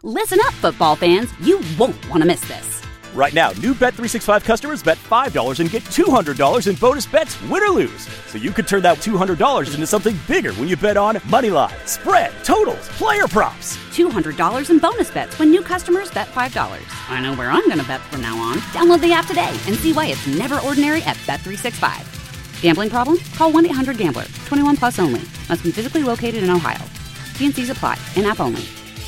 Listen up, football fans. You won't want to miss this. Right now, new Bet365 customers bet $5 and get $200 in bonus bets, win or lose. So you could turn that $200 into something bigger when you bet on money line, spread, totals, player props. $200 in bonus bets when new customers bet $5. I know where I'm going to bet from now on. Download the app today and see why it's never ordinary at Bet365. Gambling problem? Call 1-800-GAMBLER. 21 plus only. Must be physically located in Ohio. T&Cs apply. In-app only.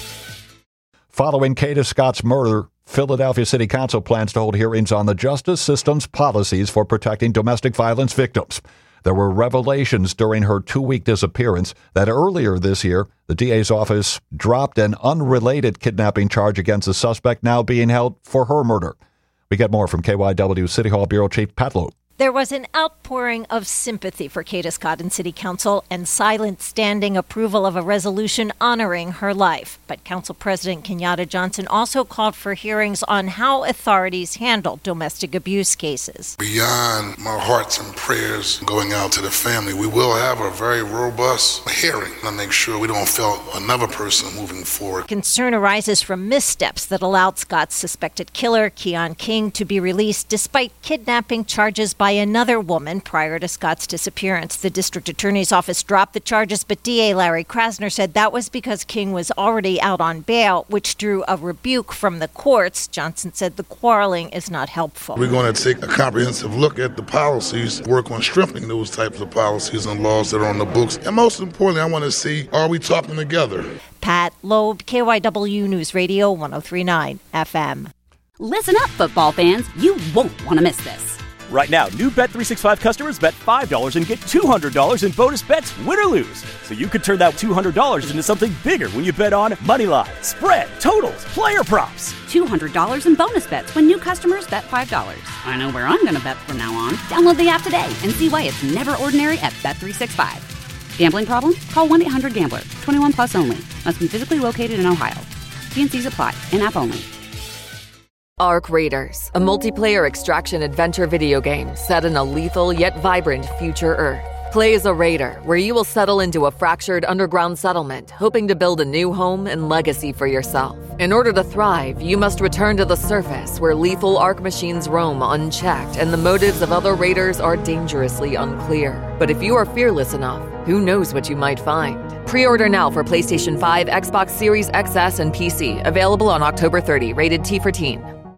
Following Kata Scott's murder, Philadelphia City Council plans to hold hearings on the justice system's policies for protecting domestic violence victims. There were revelations during her 2-week disappearance that earlier this year, the DA's office dropped an unrelated kidnapping charge against the suspect now being held for her murder. We get more from KYW City Hall Bureau Chief Pat Loeb. There was an outpouring of sympathy for Kata Scott in City Council and silent standing approval of a resolution honoring her life. But Council President Kenyatta Johnson also called for hearings on how authorities handle domestic abuse cases. Beyond my hearts and prayers going out to the family, we will have a very robust hearing to make sure we don't fail another person moving forward. Concern arises from missteps that allowed Scott's suspected killer, Keon King, to be released despite kidnapping charges by another woman prior to Scott's disappearance. The district attorney's office dropped the charges, but DA Larry Krasner said that was because King was already out on bail, which drew a rebuke from the courts. Johnson said the quarreling is not helpful. We're going to take a comprehensive look at the policies, work on strengthening those types of policies and laws that are on the books. And most importantly, I want to see, are we talking together? Pat Loeb, KYW News Radio 103.9 FM. Listen up, football fans. You won't want to miss this. Right now, new Bet365 customers bet $5 and get $200 in bonus bets, win or lose. So you could turn that $200 into something bigger when you bet on money line, spread, totals, player props. $200 in bonus bets when new customers bet $5. I know where I'm going to bet from now on. Download the app today and see why it's never ordinary at Bet365. Gambling problem? Call 1-800-GAMBLER. 21 plus only. Must be physically located in Ohio. T&Cs apply. In-app only. Arc Raiders, a multiplayer extraction adventure video game set in a lethal yet vibrant future Earth. Play as a raider, where you will settle into a fractured underground settlement, hoping to build a new home and legacy for yourself. In order to thrive, you must return to the surface, where lethal Arc machines roam unchecked and the motives of other raiders are dangerously unclear. But if you are fearless enough, who knows what you might find? Pre-order now for PlayStation 5, Xbox Series XS, and PC. Available on October 30. Rated T for Teen.